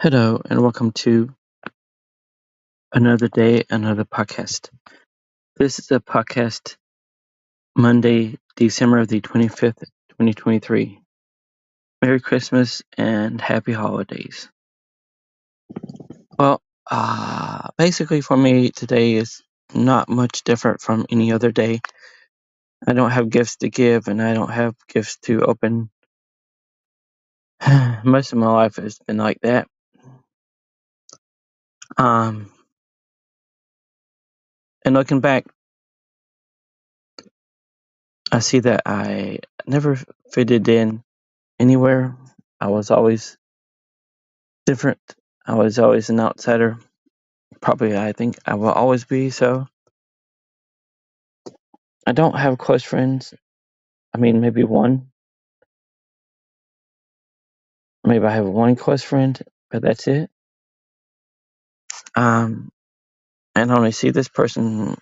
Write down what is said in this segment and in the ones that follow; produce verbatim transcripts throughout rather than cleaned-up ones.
Hello and welcome to another day, another podcast. This is a podcast Monday, December the twenty-fifth, twenty twenty-three. Merry Christmas and happy holidays. Well, uh, basically for me today is not much different from any other day. I don't have gifts to give and I don't have gifts to open. Most of my life has been like that. Um, and looking back, I see that I never fitted in anywhere. I was always different. I was always an outsider. Probably, I think I will always be so. I don't have close friends. I mean, maybe one. Maybe I have one close friend, but that's it. Um, and I only see this person.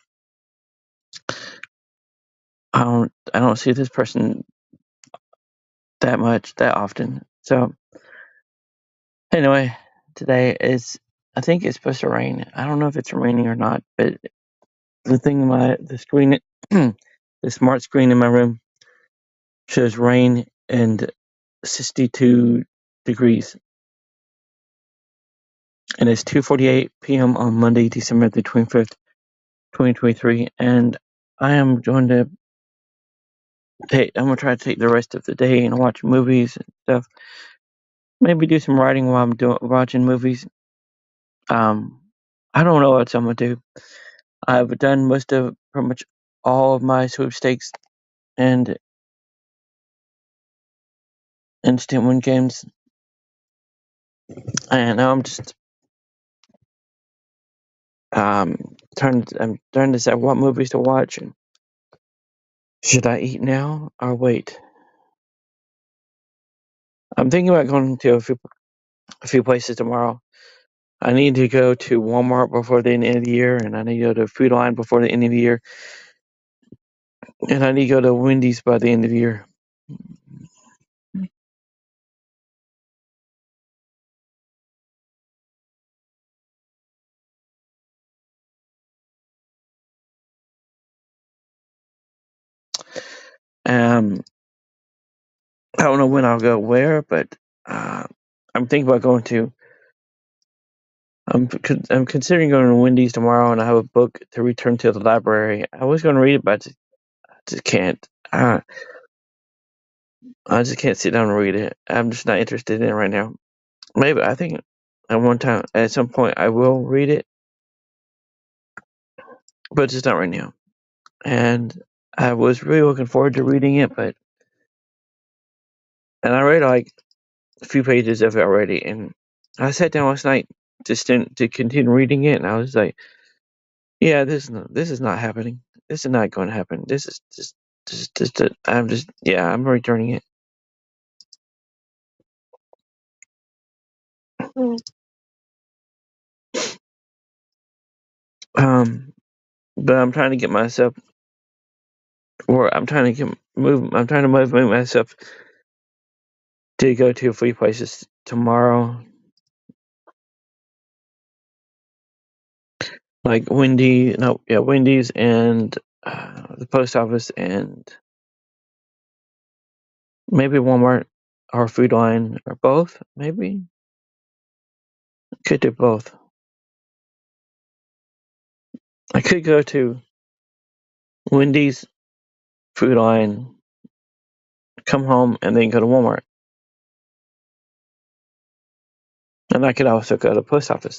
I don't. I don't see this person that much, that often. So anyway, today is. I think it's supposed to rain. I don't know if it's raining or not, but the thing in my the screen, the smart screen in my room shows rain and sixty-two degrees, and it's two forty-eight p.m. on Monday, December the twenty-fifth, twenty twenty-three, and I am going to take. I'm gonna try to take the rest of the day and watch movies and stuff. Maybe do some writing while I'm doing watching movies. Um, I don't know what I'm gonna do. I've done most of pretty much all of my sweepstakes and instant win games, and now I'm just um trying. To, I'm trying to decide what movies to watch. And should I eat now or wait? I'm thinking about going to a few a few places tomorrow. I need to go to Walmart before the end of the year, and I need to go to Food Line before the end of the year, and I need to go to Wendy's by the end of the year. Um, I don't know when I'll go where, but uh, I'm thinking about going to. I'm con- I'm considering going to Wendy's tomorrow, and I have a book to return to the library. I was going to read it, but I just, I just can't. Uh, I just can't sit down and read it. I'm just not interested in it right now. Maybe I think at one time, at some point, I will read it, but just not right now. And I was really looking forward to reading it, but and I read like a few pages of it already, and I sat down last night to st- to continue reading it, and I was like, "Yeah, this is not, this is not happening. This is not going to happen. This is just just just uh, I'm just yeah, I'm returning it." Um, but I'm trying to get myself, or I'm trying to get move. I'm trying to motivate myself to go to a few places tomorrow, like Wendy, no, yeah, Wendy's and uh, the post office and maybe Walmart or Food Line or both, maybe. Could do both. I could go to Wendy's, Food Line, come home, and then go to Walmart. And I could also go to the post office.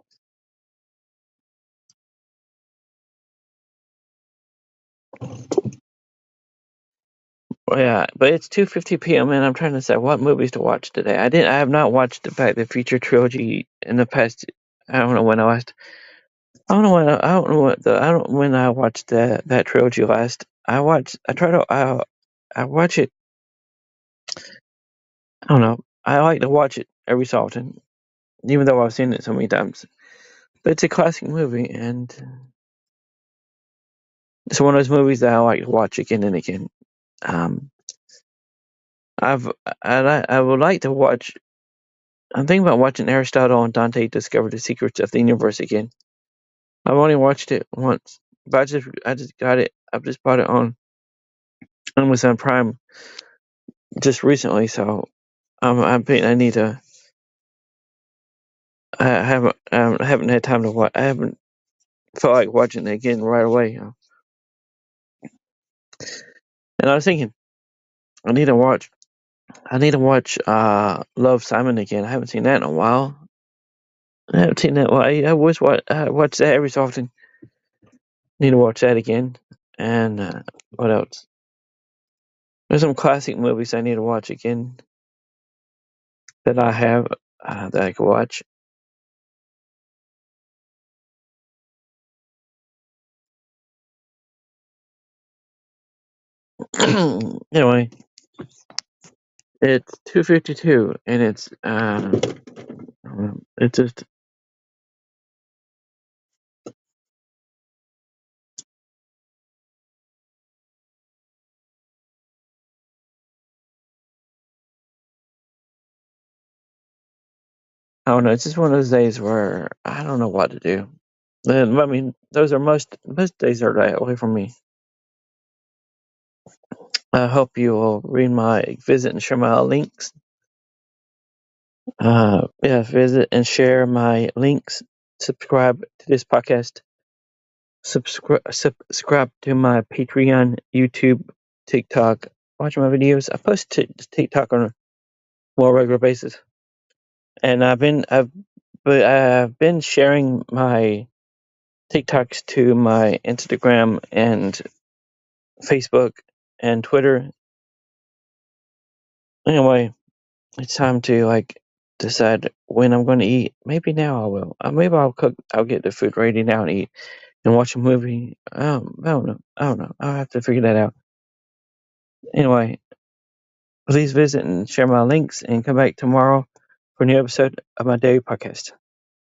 Well, yeah, but it's two fifty p.m. and I'm trying to decide what movies to watch today. I didn't. I have not watched the Back to the Future trilogy in the past. I don't know when I last. I don't know when. I, I don't know what the. I don't when I watched that that trilogy last. I watched. I try to. I I watch it. I don't know. I like to watch it every so often, even though I've seen it so many times. But it's a classic movie, and it's one of those movies that I like to watch again and again. Um, I've I li- I would like to watch I'm thinking about watching Aristotle and Dante Discover the Secrets of the Universe again. I've only watched it once, but I just I just got it. I've just bought it on Amazon Prime just recently, so um, I think I need to. I haven't um, I haven't had time to watch. I haven't felt like watching it again right away. You know? And I was thinking, I need to watch. I need to watch uh, Love, Simon again. I haven't seen that in a while. I haven't seen that. Well, I, I always watch, I watch that every so often. Need to watch that again. And uh, what else? There's some classic movies I need to watch again that I have uh, that I could watch. Anyway, it's two fifty two, and it's uh, it's just I don't know. It's just one of those days where I don't know what to do. And, I mean, those are most most days are that way for me. I hope you will read my visit and share my links. Uh, yeah, visit and share my links. Subscribe to this podcast. Subscribe subscribe to my Patreon, YouTube, TikTok. Watch my videos. I post to TikTok on a more regular basis, and I've been I've but I've been sharing my TikToks to my Instagram and Facebook and Twitter. Anyway, it's time to like decide when I'm going to eat. Maybe now I will. Uh, maybe I'll cook. I'll get the food ready now and eat and watch a movie. Um, I don't know. I don't know. I'll have to figure that out. Anyway, please visit and share my links and come back tomorrow for a new episode of my daily podcast.